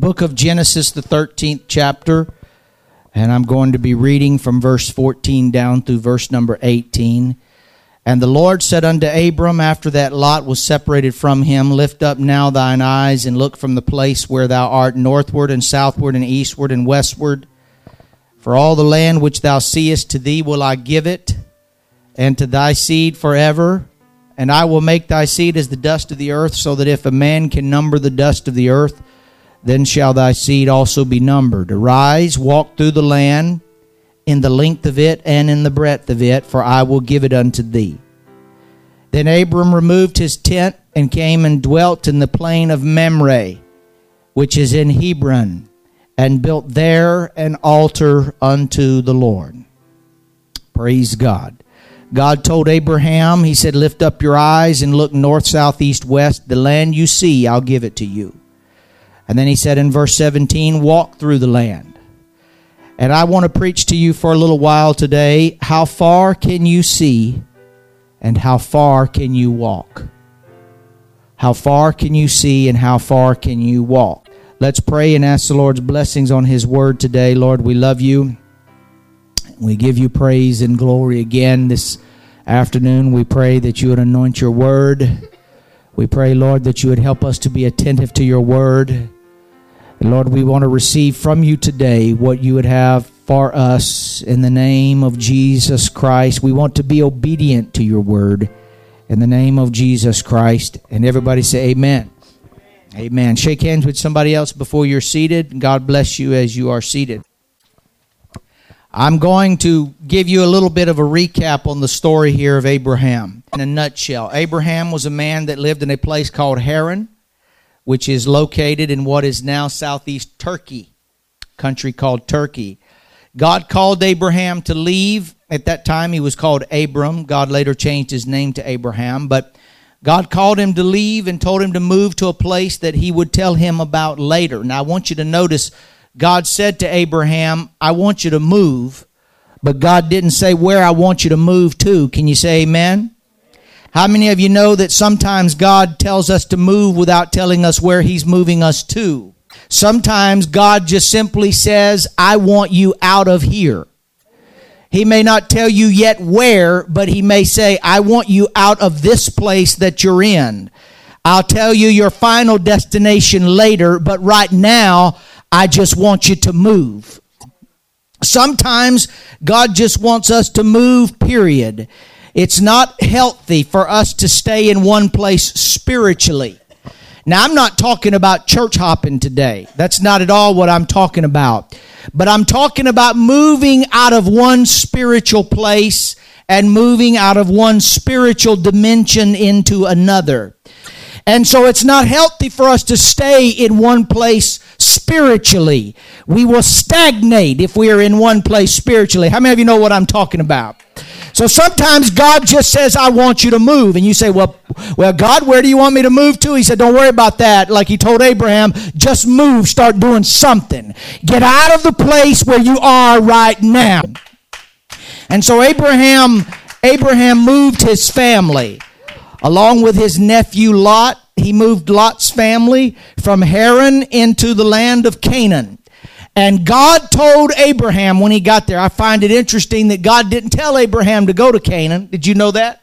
book of Genesis, the 13th chapter, and I'm going to be reading from verse 14 down through verse number 18. And the Lord said unto Abram, after that Lot was separated from him, Lift up now thine eyes, and look from the place where thou art northward and southward and eastward and westward. For all the land which thou seest, to thee will I give it, and to thy seed forever. And I will make thy seed as the dust of the earth, so that if a man can number the dust of the earth, then shall thy seed also be numbered. Arise, walk through the land, in the length of it and in the breadth of it, for I will give it unto thee. Then Abram removed his tent and came and dwelt in the plain of Mamre, which is in Hebron, and built there an altar unto the Lord. Praise God. God told Abraham, he said, lift up your eyes and look north, south, east, west. The land you see, I'll give it to you. And then he said in verse 17, walk through the land. And I want to preach to you for a little while today. How far can you see and how far can you walk? How far can you see and how far can you walk? Let's pray and ask the Lord's blessings on his word today. Lord, we love you. We give you praise and glory again this afternoon. We pray that you would anoint your word. We pray, Lord, that you would help us to be attentive to your word. And Lord, we want to receive from you today what you would have for us in the name of Jesus Christ. We want to be obedient to your word in the name of Jesus Christ. And everybody say amen. Amen. Shake hands with somebody else before you're seated. God bless you as you are seated. I'm going to give you a little bit of a recap on the story here of Abraham. In a nutshell, Abraham was a man that lived in a place called Haran, which is located in what is now southeast Turkey, country called Turkey. God called Abraham to leave. At that time, he was called Abram. God later changed his name to Abraham. But God called him to leave and told him to move to a place that he would tell him about later. Now, I want you to notice God said to Abraham, I want you to move, but God didn't say where I want you to move to. Can you say amen? How many of you know that sometimes God tells us to move without telling us where he's moving us to? Sometimes God just simply says, I want you out of here. He may not tell you yet where, but he may say, I want you out of this place that you're in. I'll tell you your final destination later, but right now, I just want you to move. Sometimes God just wants us to move, period. It's not healthy for us to stay in one place spiritually. Now, I'm not talking about church hopping today. That's not at all what I'm talking about. But I'm talking about moving out of one spiritual place and moving out of one spiritual dimension into another. And so it's not healthy for us to stay in one place spiritually. We will stagnate if we are in one place spiritually. How many of you know what I'm talking about? So sometimes God just says, I want you to move. And you say, well, God, where do you want me to move to? He said, don't worry about that. Like he told Abraham, just move, start doing something. Get out of the place where you are right now. And so Abraham moved his family. Along with his nephew Lot, he moved Lot's family from Haran into the land of Canaan. And God told Abraham when he got there, I find it interesting that God didn't tell Abraham to go to Canaan. Did you know that?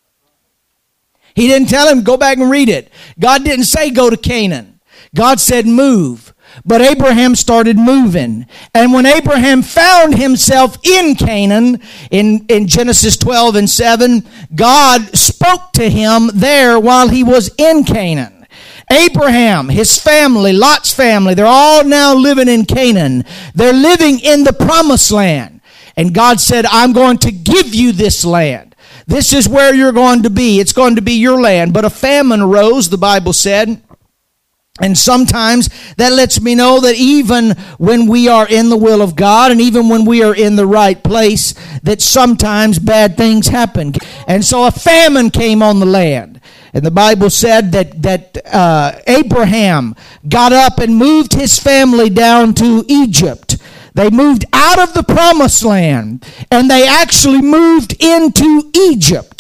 He didn't tell him, go back and read it. God didn't say go to Canaan. God said move. But Abraham started moving. And when Abraham found himself in Canaan, in Genesis 12 and 7, God spoke to him there while he was in Canaan. Abraham, his family, Lot's family, they're all now living in Canaan. They're living in the promised land. And God said, I'm going to give you this land. This is where you're going to be. It's going to be your land. But a famine arose, the Bible said. And sometimes that lets me know that even when we are in the will of God and even when we are in the right place, that sometimes bad things happen. And so a famine came on the land. And the Bible said that Abraham got up and moved his family down to Egypt. They moved out of the promised land and they actually moved into Egypt.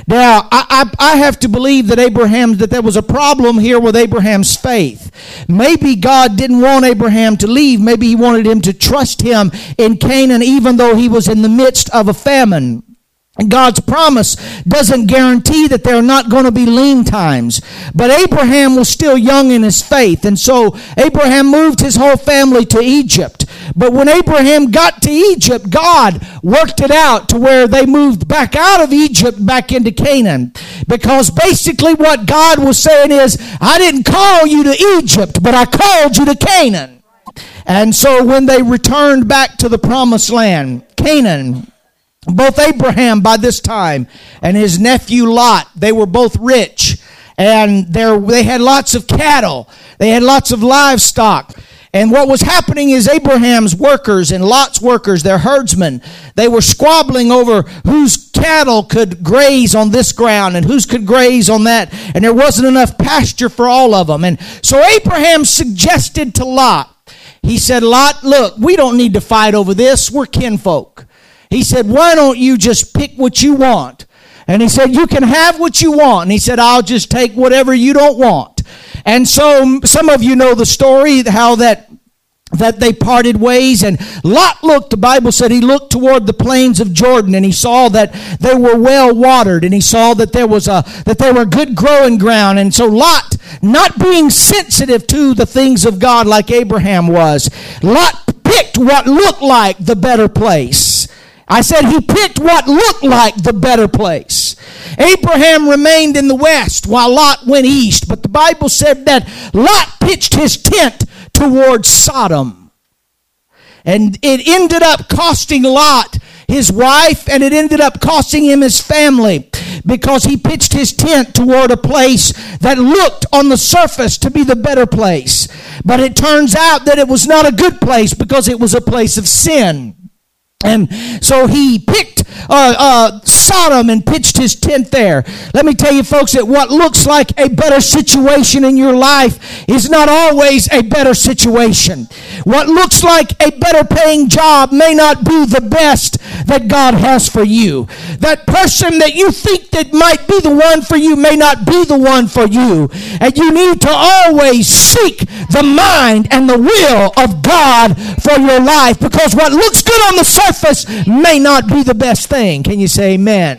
Now, I have to believe that there was a problem here with Abraham's faith. Maybe God didn't want Abraham to leave. Maybe he wanted him to trust him in Canaan, even though he was in the midst of a famine. And God's promise doesn't guarantee that there are not going to be lean times. But Abraham was still young in his faith. And so Abraham moved his whole family to Egypt. But when Abraham got to Egypt, God worked it out to where they moved back out of Egypt back into Canaan. Because basically what God was saying is, I didn't call you to Egypt, but I called you to Canaan. And so when they returned back to the promised land, Canaan, both Abraham by this time and his nephew Lot, they were both rich, and they had lots of cattle. They had lots of livestock. And what was happening is Abraham's workers and Lot's workers, their herdsmen, they were squabbling over whose cattle could graze on this ground and whose could graze on that. And there wasn't enough pasture for all of them. And so Abraham suggested to Lot, he said, Lot, look, we don't need to fight over this. We're kinfolk. He said, why don't you just pick what you want? And he said, you can have what you want. And he said, I'll just take whatever you don't want. And so some of you know the story, how that they parted ways. And Lot looked, the Bible said he looked toward the plains of Jordan, and he saw that they were well watered, and he saw that they were good growing ground. And so Lot, not being sensitive to the things of God like Abraham was, Lot picked what looked like the better place. I said he picked what looked like the better place. Abraham remained in the west while Lot went east. But the Bible said that Lot pitched his tent towards Sodom. And it ended up costing Lot his wife, and it ended up costing him his family, because he pitched his tent toward a place that looked on the surface to be the better place. But it turns out that it was not a good place, because it was a place of sin. And so he picked Sodom and pitched his tent there. Let me tell you, folks, that what looks like a better situation in your life is not always a better situation. What looks like a better paying job may not be the best that God has for you. That person that you think that might be the one for you may not be the one for you. And you need to always seek the mind and the will of God for your life, because what looks good on the surface may not be the best thing. Can you say amen?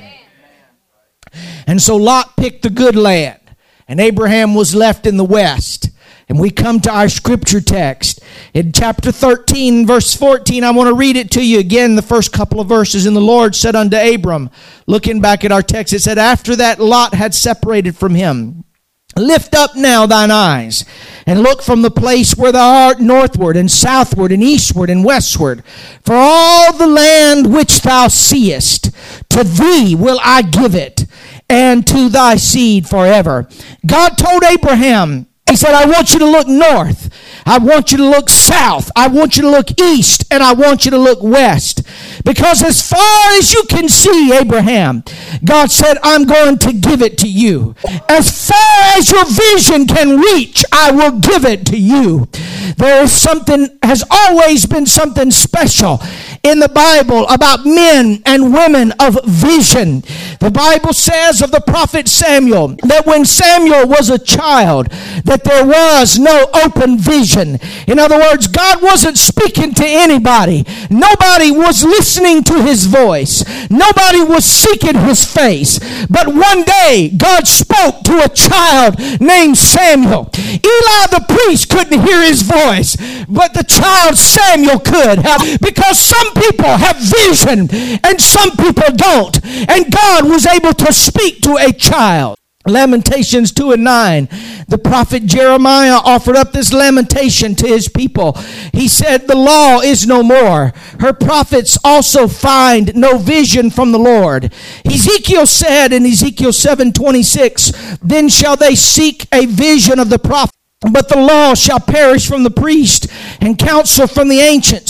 And so Lot picked the good land, and Abraham was left in the west. And we come to our scripture text in chapter 13, verse 14. I want to read it to you again, the first couple of verses. And the Lord said unto Abram, looking back at our text, it said, after that Lot had separated from him, lift up now thine eyes, and look from the place where thou art northward, and southward, and eastward, and westward. For all the land which thou seest, to thee will I give it, and to thy seed forever. God told Abraham, he said, I want you to look north. I want you to look south. I want you to look east. And I want you to look west. Because as far as you can see, Abraham, God said, I'm going to give it to you. As far as your vision can reach, I will give it to you. There is something, has always been something special in the Bible about men and women of vision. The Bible says of the prophet Samuel that when Samuel was a child, that there was no open vision. In other words, God wasn't speaking to anybody. Nobody was listening to his voice. Nobody was seeking his face. But one day, God spoke to a child named Samuel. Eli the priest couldn't hear his voice, but the child Samuel could. Because some people have vision and some people don't. And God was able to speak to a child. Lamentations 2:9. The prophet Jeremiah offered up this lamentation to his people. He said, the law is no more. Her prophets also find no vision from the Lord. Ezekiel said in Ezekiel 7:26, then shall they seek a vision of the prophet, but the law shall perish from the priest, and counsel from the ancients.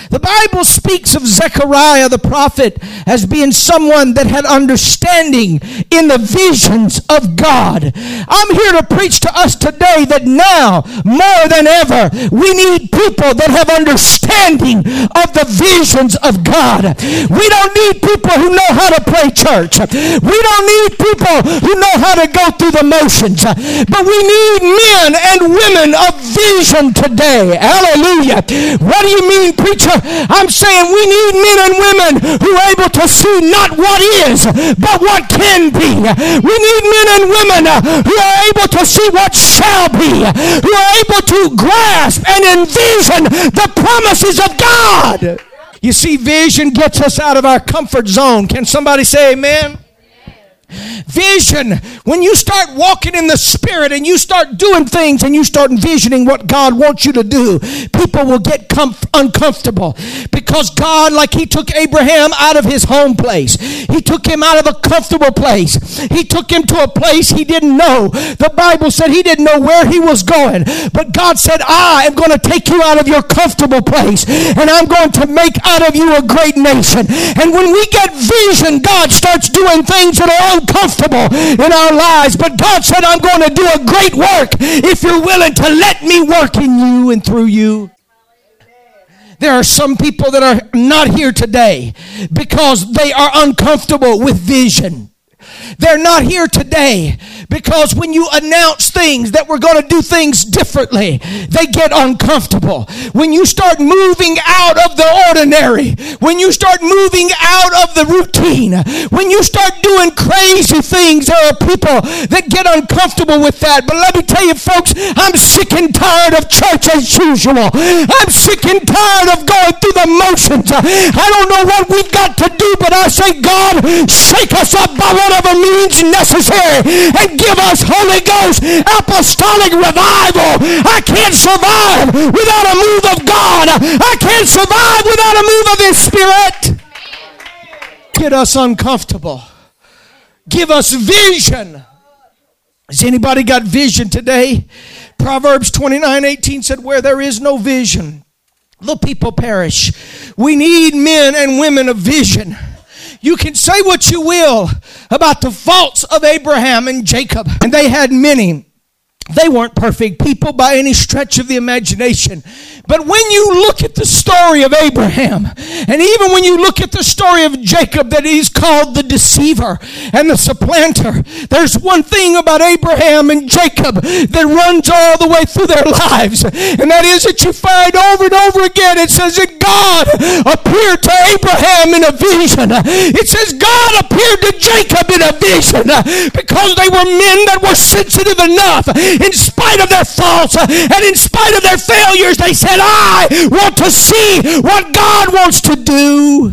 The Bible speaks of Zechariah the prophet as being someone that had understanding in the visions of God. I'm here to preach to us today that now, more than ever, we need people that have understanding of the visions of God. We don't need people who know how to play church. We don't need people who know how to go through the motions. But we need men and women of vision today. Hallelujah. What do you mean, preacher? I'm saying we need men and women who are able to see not what is, but what can be. We need men and women who are able to see what shall be, who are able to grasp and envision the promises of God. You see, vision gets us out of our comfort zone. Can somebody say amen? Vision, when you start walking in the Spirit and you start doing things and you start envisioning what God wants you to do, people will get uncomfortable, because God, like He took Abraham out of his home place, He took him out of a comfortable place, He took him to a place he didn't know. The Bible said he didn't know where he was going, but God said, I am going to take you out of your comfortable place and I'm going to make out of you a great nation. And when we get vision, God starts doing things that are uncomfortable in our lives, but God said, I'm going to do a great work if you're willing to let me work in you and through you. There are some people that are not here today because they are uncomfortable with vision. They're not here today because when you announce things that we're going to do things differently, they get uncomfortable. When you start moving out of the ordinary, when you start moving out of the routine, when you start doing crazy things, there are people that get uncomfortable with that. But let me tell you, folks, I'm sick and tired of church as usual. I'm sick and tired of going through the motions. I don't know what we've got to do, but I say, God, shake us up by whatever means necessary and give us Holy Ghost apostolic revival. I can't survive without a move of God. I can't survive without a move of His Spirit. Get us uncomfortable. Give us vision. Has anybody got vision today? Proverbs 29:18 said, where there is no vision, the people perish. We need men and women of vision. You can say what you will about the faults of Abraham and Jacob, and they had many. They weren't perfect people by any stretch of the imagination. But when you look at the story of Abraham, and even when you look at the story of Jacob, that he's called the deceiver and the supplanter, there's one thing about Abraham and Jacob that runs all the way through their lives, and that is that you find over and over again, it says that God appeared to Abraham in a vision. It says God appeared to Jacob in a vision, because they were men that were sensitive enough, in spite of their faults and in spite of their failures, they said, I want to see what God wants to do.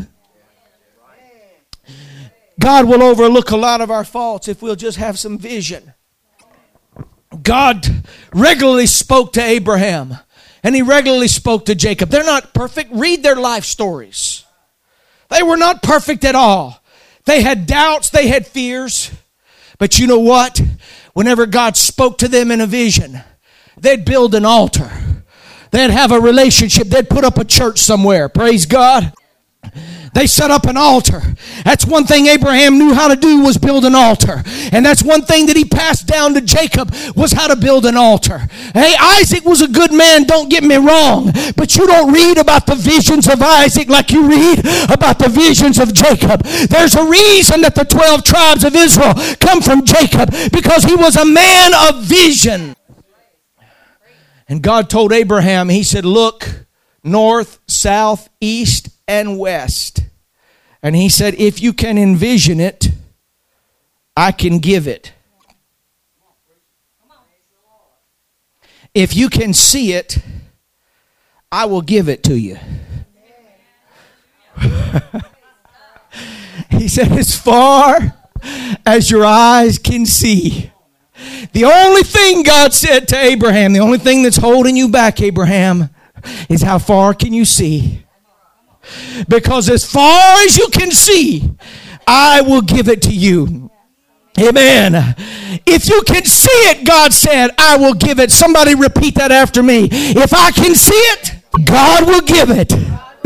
God will overlook a lot of our faults if we'll just have some vision. God regularly spoke to Abraham, and He regularly spoke to Jacob. They're not perfect. Read their life stories. They were not perfect at all. They had doubts, they had fears. But you know what? Whenever God spoke to them in a vision, they'd build an altar. They'd have a relationship. They'd put up a church somewhere. Praise God. They set up an altar. That's one thing Abraham knew how to do, was build an altar. And that's one thing that he passed down to Jacob, was how to build an altar. Hey, Isaac was a good man, don't get me wrong. But you don't read about the visions of Isaac like you read about the visions of Jacob. There's a reason that the 12 tribes of Israel come from Jacob, because he was a man of vision. And God told Abraham, He said, look north, south, east, and west. And He said, if you can envision it, I can give it. If you can see it, I will give it to you. He said, as far as your eyes can see. The only thing God said to Abraham, the only thing that's holding you back, Abraham, is how far can you see? Because as far as you can see, I will give it to you. Amen. If you can see it, God said, I will give it. Somebody repeat that after me. If I can see it, God will give it.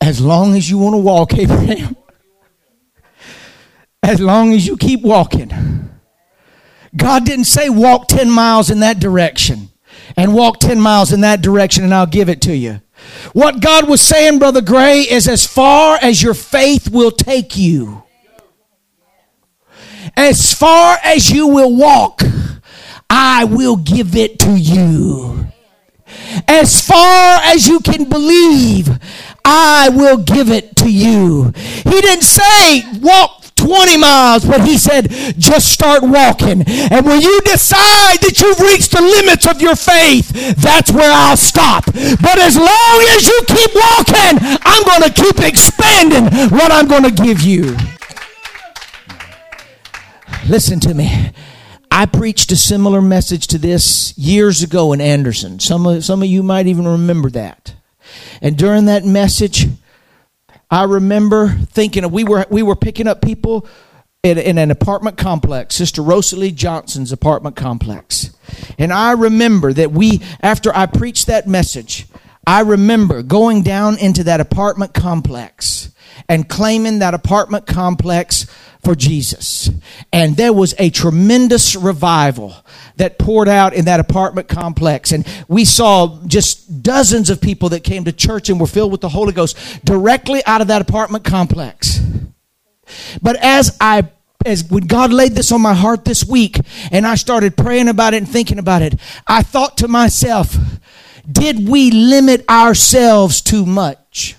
As long as you want to walk, Abraham. As long as you keep walking. God didn't say walk 10 miles in that direction and walk 10 miles in that direction and I'll give it to you. What God was saying, Brother Gray, is as far as your faith will take you, as far as you will walk, I will give it to you. As far as you can believe, I will give it to you. He didn't say walk 20 miles, but he said just start walking. And when you decide that you've reached the limits of your faith, that's where I'll stop. But as long as you keep walking, I'm going to keep expanding what I'm going to give you. Listen to me. I preached a similar message to this years ago in Anderson. Some of you might even remember that. And during that message, I remember thinking we were picking up people in an apartment complex, Sister Rosalie Johnson's apartment complex. And I remember that after I preached that message, I remember going down into that apartment complex and claiming that apartment complex for Jesus. And there was a tremendous revival that poured out in that apartment complex. And we saw just dozens of people that came to church and were filled with the Holy Ghost directly out of that apartment complex. But as when God laid this on my heart this week and I started praying about it and thinking about it, I thought to myself, did we limit ourselves too much?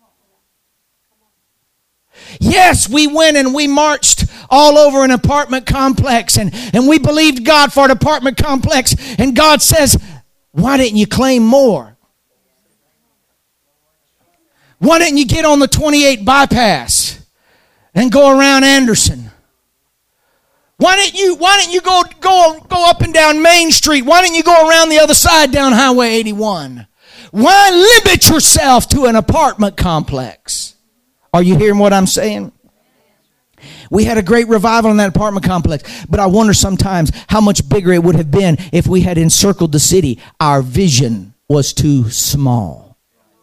Yes, we went and we marched all over an apartment complex and we believed God for an apartment complex. And God says, why didn't you claim more? Why didn't you get on the 28 bypass and go around Anderson? Why didn't you go up and down Main Street? Why didn't you go around the other side down Highway 81? Why limit yourself to an apartment complex? Are you hearing what I'm saying? We had a great revival in that apartment complex, but I wonder sometimes how much bigger it would have been if we had encircled the city. Our vision was too small.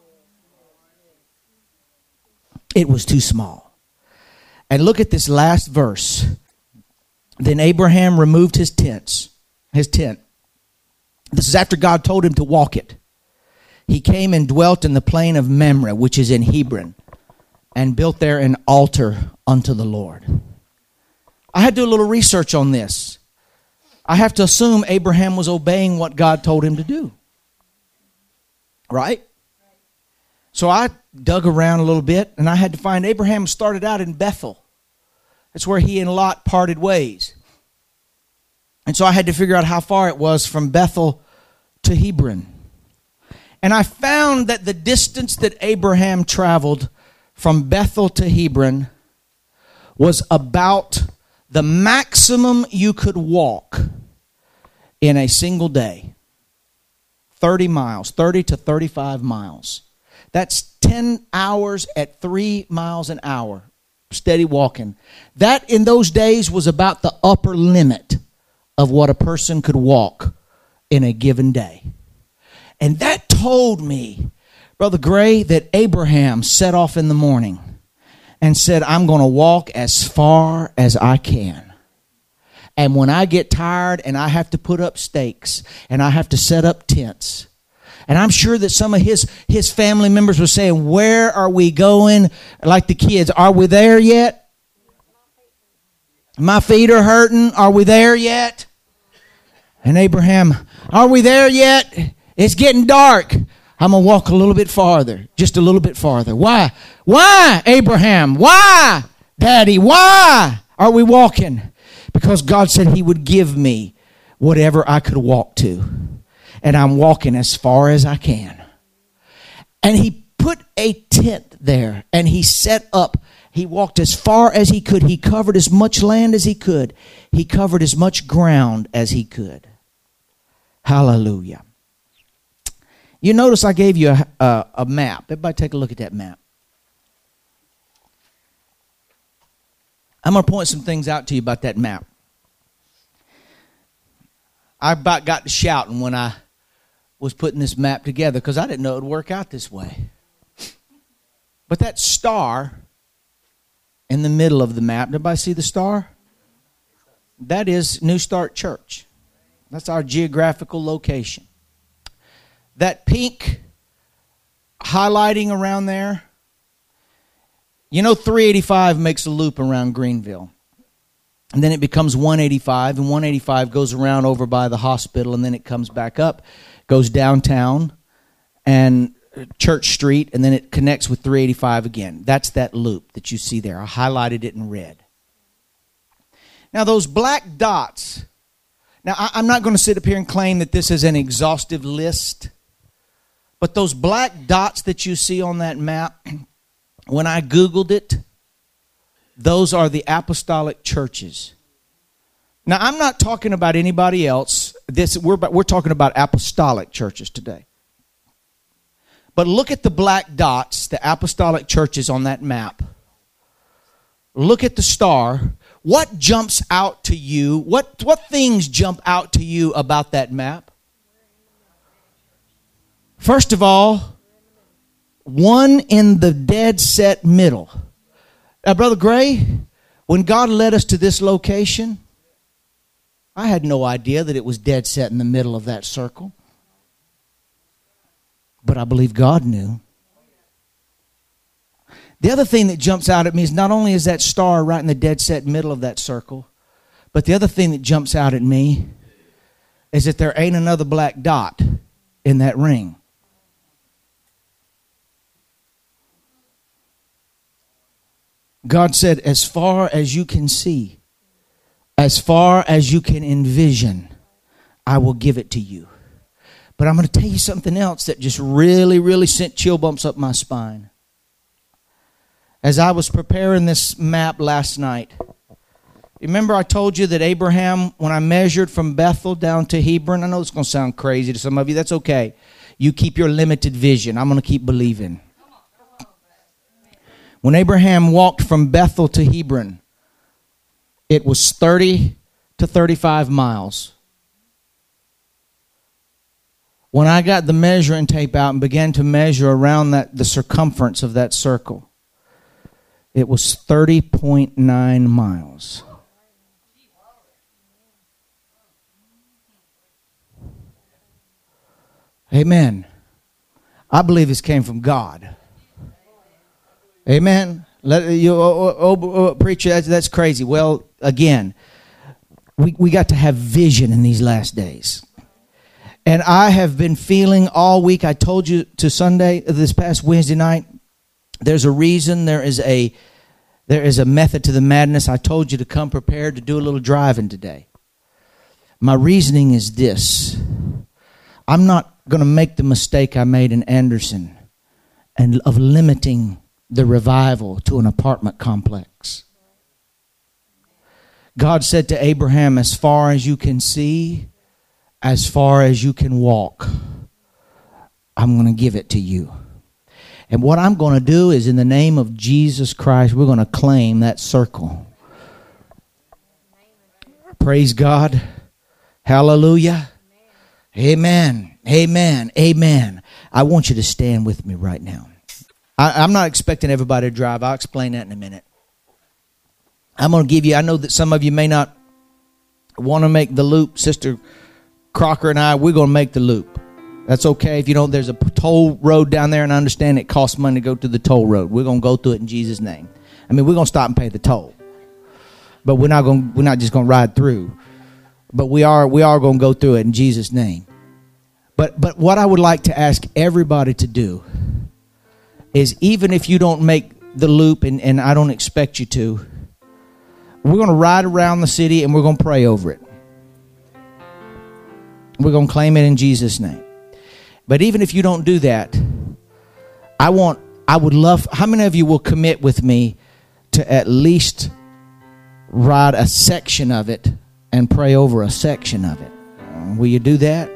It was too small. And look at this last verse. Then Abraham removed his tent. This is after God told him to walk it. He came and dwelt in the plain of Mamre, which is in Hebron, and built there an altar unto the Lord. I had to do a little research on this. I have to assume Abraham was obeying what God told him to do. Right? So I dug around a little bit, and I had to find Abraham started out in Bethel. That's where he and Lot parted ways. And so I had to figure out how far it was from Bethel to Hebron. And I found that the distance that Abraham traveled from Bethel to Hebron was about the maximum you could walk in a single day. 30 miles, 30 to 35 miles. That's 10 hours at 3 miles an hour. Steady walking. That in those days was about the upper limit of what a person could walk in a given day. And that told me, Brother Gray, that Abraham set off in the morning and said, I'm going to walk as far as I can. And when I get tired and I have to put up stakes and I have to set up tents, and I'm sure that some of his family members were saying, where are we going? Like the kids, are we there yet? My feet are hurting. Are we there yet? And Abraham, are we there yet? It's getting dark. I'm going to walk a little bit farther. Just a little bit farther. Why? Why, Abraham? Why, Daddy? Why are we walking? Because God said he would give me whatever I could walk to. And I'm walking as far as I can. And he put a tent there. And he set up. He walked as far as he could. He covered as much land as he could. He covered as much ground as he could. Hallelujah. You notice I gave you a map. Everybody take a look at that map. I'm going to point some things out to you about that map. I about got to shouting when I was putting this map together because I didn't know it would work out this way. But that star in the middle of the map, everybody see the star? That is New Start Church. That's our geographical location. That pink highlighting around there, you know 385 makes a loop around Greenville. And then it becomes 185, and 185 goes around over by the hospital, and then it comes back up, goes downtown, and Church Street, and then it connects with 385 again. That's that loop that you see there. I highlighted it in red. Now those black dots, now I'm not going to sit up here and claim that this is an exhaustive list, but those black dots that you see on that map, when I Googled it, those are the apostolic churches. Now I'm not talking about anybody else. We're talking about apostolic churches today. But look at the black dots, the apostolic churches on that map. Look at the star. What jumps out to you? What things jump out to you about that map? First of all, one in the dead set middle. Now, Brother Gray, when God led us to this location, I had no idea that it was dead set in the middle of that circle. But I believe God knew. The other thing that jumps out at me is not only is that star right in the dead set middle of that circle, but the other thing that jumps out at me is that there ain't another black dot in that ring. God said, as far as you can see, as far as you can envision, I will give it to you. But I'm going to tell you something else that just really sent chill bumps up my spine. As I was preparing this map last night, remember I told you that Abraham, when I measured from Bethel down to Hebron, I know it's going to sound crazy to some of you. That's okay. You keep your limited vision. I'm going to keep believing. When Abraham walked from Bethel to Hebron, it was 30 to 35 miles. When I got the measuring tape out and began to measure around the circumference of that circle, it was 30.9 miles. Amen. I believe this came from God. Amen. Preacher, that's crazy. Well, again, we got to have vision in these last days. And I have been feeling all week, I told you to Sunday, this past Wednesday night, there's a reason, there is a method to the madness. I told you to come prepared to do a little driving today. My reasoning is this. I'm not going to make the mistake I made in Anderson and of limiting the revival to an apartment complex. God said to Abraham, as far as you can see, as far as you can walk, I'm going to give it to you. And what I'm going to do is, in the name of Jesus Christ, we're going to claim that circle. Praise God. Hallelujah. Amen. Amen. Amen. I want you to stand with me right now. I'm not expecting everybody to drive. I'll explain that in a minute. I'm going to give you, I know that some of you may not want to make the loop. Sister Crocker and I, we're going to make the loop. That's okay. If you don't, there's a toll road down there, and I understand it costs money to go to the toll road. We're going to go through it in Jesus' name. I mean, we're going to stop and pay the toll. But we're not just going to ride through. But we are going to go through it in Jesus' name. But what I would like to ask everybody to do is, even if you don't make the loop, and I don't expect you to, we're going to ride around the city and we're going to pray over it. We're going to claim it in Jesus' name. But even if you don't do that, I would love, how many of you will commit with me to at least ride a section of it and pray over a section of it? Will you do that?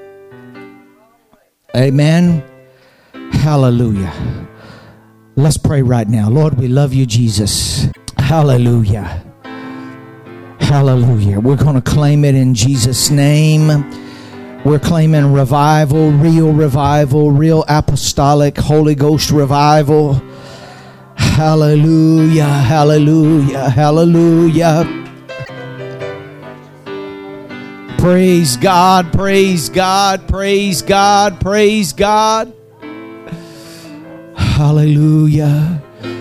Amen. Hallelujah. Let's pray right now. Lord, we love you, Jesus. Hallelujah. Hallelujah. We're going to claim it in Jesus' name. We're claiming revival, real apostolic, Holy Ghost revival. Hallelujah, hallelujah, hallelujah. Praise God, praise God, praise God, praise God. Hallelujah.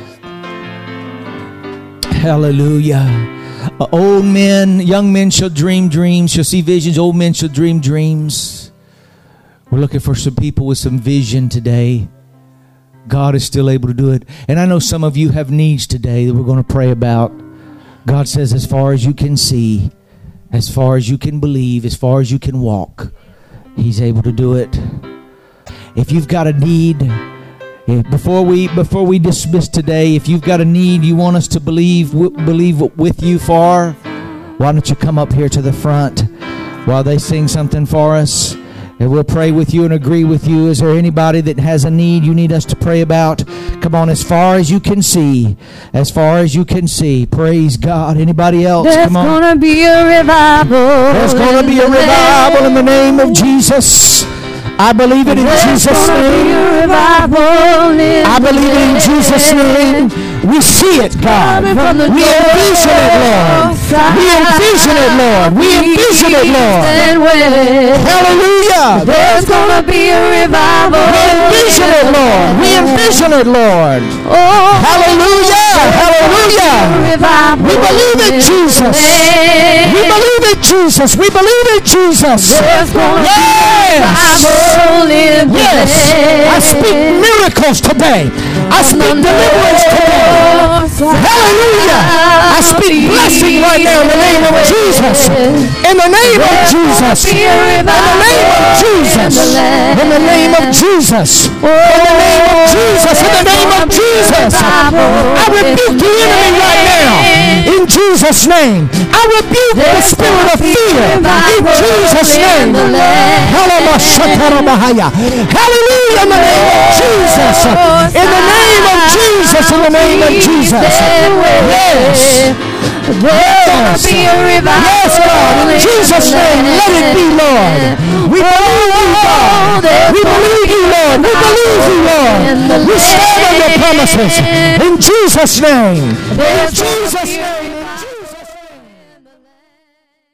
Hallelujah. Old men, young men shall dream dreams, shall see visions. Old men shall dream dreams. We're looking for some people with some vision today. God is still able to do it. And I know some of you have needs today that we're going to pray about. God says, as far as you can see, as far as you can believe, as far as you can walk, He's able to do it. If you've got a need, before we dismiss today, if you've got a need you want us to believe with you for, why don't you come up here to the front while they sing something for us? And we'll pray with you and agree with you. Is there anybody that has a need you need us to pray about? Come on, as far as you can see. As far as you can see. Praise God. Anybody else? Come on. There's going to be a revival. There's going to be a revival in the name of Jesus. I believe it in Jesus' name. I believe it in Jesus' name. We see it, God. We envision it, Lord. We envision it, Lord. We envision it, Lord. Hallelujah. There's going to be a revival. We envision it, Lord. We envision it, Lord. Oh, hallelujah. Hallelujah. We believe it, Jesus. We believe it, Jesus. We believe it, Jesus. There's going to be a revival in the Yes. I speak miracles today. I speak deliverance today. Hallelujah. I speak blessing right now in the name of Jesus. In the name of Jesus. In the name of Jesus. In the name of Jesus. In the name of Jesus. In the name of Jesus. I rebuke the enemy right now. In Jesus' name. I rebuke the spirit of fear. In Jesus' name. Hallelujah. In the name of Jesus. In the name of Jesus. In the name of Jesus. Yes. Yes. Yes, God. In Jesus' name. Let it be, Lord. We believe you, God. We believe you, Lord. We believe you, Lord. We stand on your promises. In Jesus' name. In Jesus' name.